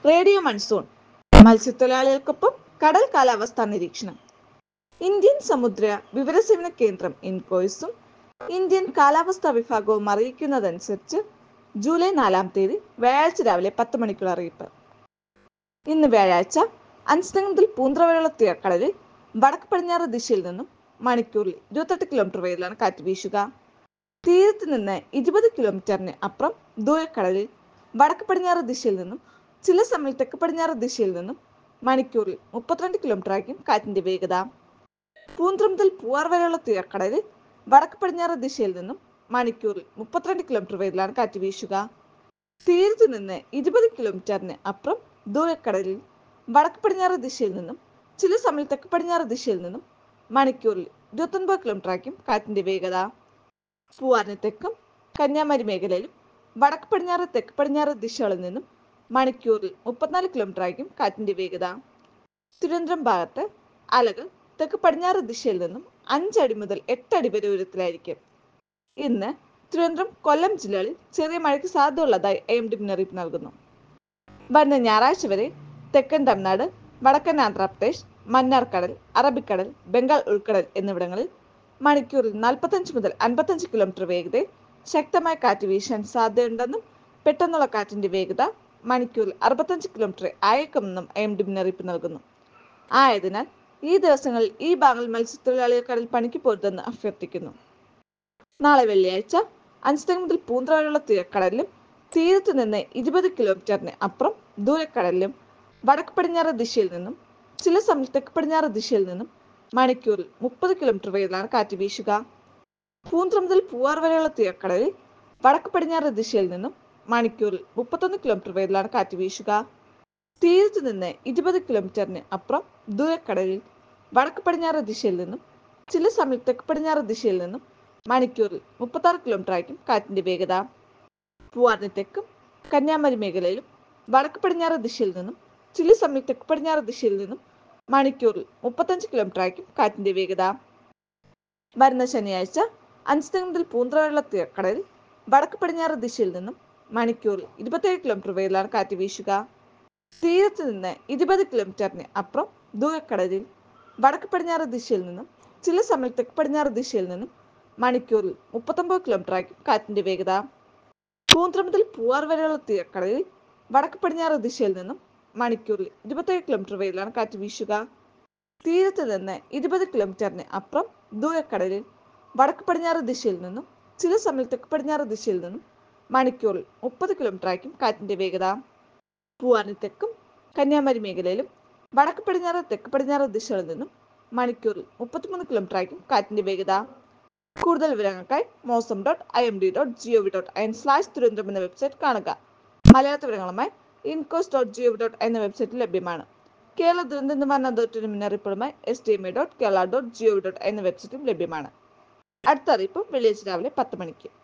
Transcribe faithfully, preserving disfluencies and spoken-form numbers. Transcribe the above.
Radio monsoon മത്സ്യത്തൊഴിലാളികൾക്കൊപ്പം കടൽ കാലാവസ്ഥാ നിരീക്ഷണം. ഇന്ത്യൻ സമുദ്ര വിവരസേവന കേന്ദ്രം ഇൻകോയ്സും ഇന്ത്യൻ കാലാവസ്ഥാ വിഭാഗവും അറിയിക്കുന്നതനുസരിച്ച് ജൂലൈ നാലാം തീയതി വ്യാഴാഴ്ച രാവിലെ പത്ത് മണിക്കുള്ള അറിയിപ്പ്. ഇന്ന് വ്യാഴാഴ്ച അഞ്ച് മുതൽ പൂന്തറ വരെയുള്ള തീരക്കടലിൽ വടക്ക് പടിഞ്ഞാറ് ദിശയിൽ നിന്നും മണിക്കൂറിൽ ഇരുപത്തെട്ട് കിലോമീറ്റർ വേഗത്തിലാണ് കാറ്റ് വീശുക. തീരത്ത് നിന്ന് ഇരുപത് കിലോമീറ്ററിന് അപ്പുറം ദൂരക്കടലിൽ വടക്ക് പടിഞ്ഞാറ് ദിശയിൽ നിന്നും ചില സമയം തെക്ക് പടിഞ്ഞാറ് ദിശയിൽ നിന്നും മണിക്കൂറിൽ മുപ്പത്തിരണ്ട് കിലോമീറ്റർ ആയിരിക്കും കാറ്റിന്റെ വേഗത. പൂന്തറ മുതൽ പൂവാർ വരെയുള്ള തീരക്കടലിൽ വടക്ക് പടിഞ്ഞാറ് ദിശയിൽ നിന്നും മണിക്കൂറിൽ മുപ്പത്തിരണ്ട് കിലോമീറ്റർ വേഗത്തിലാണ് കാറ്റ് വീശുക. തീരത്ത് നിന്ന് ഇരുപത് കിലോമീറ്ററിന് അപ്പുറം ദൂരക്കടലിൽ വടക്ക് പടിഞ്ഞാറ് ദിശയിൽ നിന്നും ചില സമയം തെക്ക് പടിഞ്ഞാറ് ദിശയിൽ നിന്നും മണിക്കൂറിൽ ഇരുപത്തൊൻപത് കിലോമീറ്റർ ആയിരിക്കും കാറ്റിന്റെ വേഗത. പൂവാറിന് തെക്കും കന്യാകുമാരി മേഖലയിലും വടക്ക് പടിഞ്ഞാറ് തെക്ക് പടിഞ്ഞാറ് ദിശകളിൽ നിന്നും മണിക്കൂറിൽ മുപ്പത്തിനാല് കിലോമീറ്റർ ആയിരിക്കും കാറ്റിന്റെ വേഗത. തിരുവനന്തപുരം ഭാഗത്ത് അലകൾ തെക്ക് പടിഞ്ഞാറ് ദിശയിൽ നിന്നും അഞ്ചടി മുതൽ എട്ടടി വരെ ഉയരത്തിലായിരിക്കും. ഇന്ന് തിരുവനന്തപുരം കൊല്ലം ജില്ലകളിൽ ചെറിയ മഴയ്ക്ക് സാധ്യതയുള്ളതായി ഐ എം ഡി മുന്നറിയിപ്പ് നൽകുന്നു. വരുന്ന ഞായറാഴ്ച വരെ തെക്കൻ തമിഴ്നാട്, വടക്കൻ ആന്ധ്രാപ്രദേശ്, മന്നാർക്കടൽ, അറബിക്കടൽ, ബംഗാൾ ഉൾക്കടൽ എന്നിവിടങ്ങളിൽ മണിക്കൂറിൽ നാൽപ്പത്തഞ്ച് മുതൽ അൻപത്തഞ്ച് കിലോമീറ്റർ വേഗതയിൽ ശക്തമായ കാറ്റ് വീശാൻ സാധ്യതയുണ്ടെന്നും പെട്ടെന്നുള്ള കാറ്റിന്റെ വേഗത മണിക്കൂറിൽ അറുപത്തഞ്ച് കിലോമീറ്റർ ആയേക്കുമെന്നും ഐ എം ഡി മുന്നറിയിപ്പ് നൽകുന്നു. ആയതിനാൽ ഈ ദിവസങ്ങളിൽ ഈ ഭാഗങ്ങളിൽ മത്സ്യത്തൊഴിലാളികൾ കടൽ പണിക്ക് പോരുതെന്ന് അഭ്യർത്ഥിക്കുന്നു. നാളെ വെള്ളിയാഴ്ച അഞ്ച് മുതൽ പൂന്തറ വരെയുള്ള തീരക്കടലിലും തീരത്ത് നിന്ന് ഇരുപത് കിലോമീറ്ററിന് അപ്പുറം ദൂരക്കടലിലും വടക്ക് പടിഞ്ഞാറ് ദിശയിൽ നിന്നും ചില സമയം തെക്ക് പടിഞ്ഞാറ് ദിശയിൽ നിന്നും മണിക്കൂറിൽ മുപ്പത് കിലോമീറ്റർ വേഗത്തിലാണ് കാറ്റ് വീശുക. പൂന്തറ മുതൽ പൂവാർ വരെയുള്ള തീരക്കടലിൽ വടക്ക് പടിഞ്ഞാറ് ദിശയിൽ നിന്നും മണിക്കൂറിൽ മുപ്പത്തൊന്ന് കിലോമീറ്റർ വേഗത്തിലാണ് കാറ്റ് വീശുക. തീരത്ത് നിന്ന് ഇരുപത് കിലോമീറ്ററിന് അപ്പുറം ദൂരക്കടലിൽ വടക്ക് പടിഞ്ഞാറ് ദിശയിൽ നിന്നും ചില സമയം തെക്ക് പടിഞ്ഞാറ് ദിശയിൽ നിന്നും മണിക്കൂറിൽ മുപ്പത്തി ആറ് കിലോമീറ്റർ ആയിരിക്കും കാറ്റിന്റെ വേഗത. പൂവാറിന് തെക്കും കന്യാകുമാരി മേഖലയിലും വടക്ക് പടിഞ്ഞാറ് ദിശയിൽ നിന്നും ചില സമയം തെക്ക് പടിഞ്ഞാറ് ദിശയിൽ നിന്നും മണിക്കൂറിൽ മുപ്പത്തഞ്ച് കിലോമീറ്റർ ആയിരിക്കും കാറ്റിന്റെ വേഗത. വരുന്ന ശനിയാഴ്ച അഞ്ച് മുതൽ പൂന്തറ വരെയുള്ള തീരക്കടലിൽ വടക്ക് പടിഞ്ഞാറ് ദിശയിൽ നിന്നും മണിക്കൂറിൽ ഇരുപത്തിയേഴ് കിലോമീറ്റർ വേഗത്തിലാണ് കാറ്റ് വീശുക. തീരത്ത് നിന്ന് ഇരുപത് കിലോമീറ്ററിന് അപ്പുറം ദൂരക്കടലിൽ വടക്ക് പടിഞ്ഞാറ് ദിശയിൽ നിന്നും ചില സമയം തെക്ക് പടിഞ്ഞാറ് ദിശയിൽ നിന്നും മണിക്കൂറിൽ മുപ്പത്തൊമ്പത് കിലോമീറ്റർ ആയിരിക്കും കാറ്റിന്റെ വേഗത. പൂന്തറ മുതൽ പൂവാർ വരെയുള്ള തീരക്കടലിൽ വടക്ക് പടിഞ്ഞാറ് ദിശയിൽ നിന്നും മണിക്കൂറിൽ ഇരുപത്തിയേഴ് കിലോമീറ്റർ വേഗത്തിലാണ് കാറ്റ് വീശുക. തീരത്ത് നിന്ന് ഇരുപത് കിലോമീറ്ററിന് അപ്പുറം ദൂരക്കടലിൽ വടക്ക് പടിഞ്ഞാറ് ദിശയിൽ നിന്നും ചില സമയം തെക്ക് പടിഞ്ഞാറ് ദിശയിൽ നിന്നും മണിക്കൂറിൽ മുപ്പത് കിലോമീറ്റർ ആയിരിക്കും കാറ്റിന്റെ വേഗത. പൂവാറിന് തെക്കും കന്യാകുമാരി മേഖലയിലും വടക്ക് പടിഞ്ഞാറ് തെക്ക് പടിഞ്ഞാറ് ദിശകളിൽ നിന്നും മണിക്കൂറിൽ മുപ്പത്തിമൂന്ന് കിലോമീറ്റർ ആയിരിക്കും കാറ്റിന്റെ വേഗത. കൂടുതൽ വിവരങ്ങൾക്കായി Mausam dot I M D dot G O V dot I N slash Thiruvananthapuram എന്ന വെബ്സൈറ്റ് കാണുക. മലയാള വിവരങ്ങളുമായി INCOIS dot G O V dot എന്ന വെബ്സൈറ്റിൽ ലഭ്യമാണ്. കേരള ദുരന്ത നിവാരണ അതോറിറ്റിയുടെ മുന്നറിയിപ്പുകളുമായി S D M A dot Kerala dot G O V dot എന്ന വെബ്സൈറ്റും ലഭ്യമാണ്. അടുത്ത അറിയിപ്പ് വെള്ളിയാഴ്ച രാവിലെ പത്ത് മണിക്ക്.